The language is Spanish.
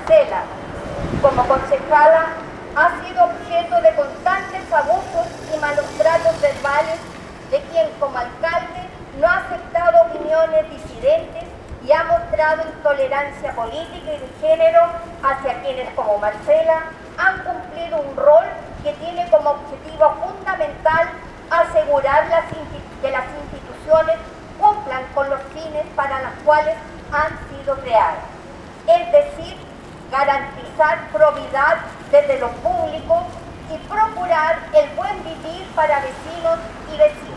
Marcela, como concejala, ha sido objeto de constantes abusos y malos tratos verbales de quien como alcalde no ha aceptado opiniones disidentes y ha mostrado intolerancia política y de género hacia quienes como Marcela han cumplido un rol que tiene como objetivo fundamental asegurar que las instituciones cumplan con los fines para los cuales han sido creadas, es decir, garantizar probidad desde lo público y procurar el buen vivir para vecinos y vecinas.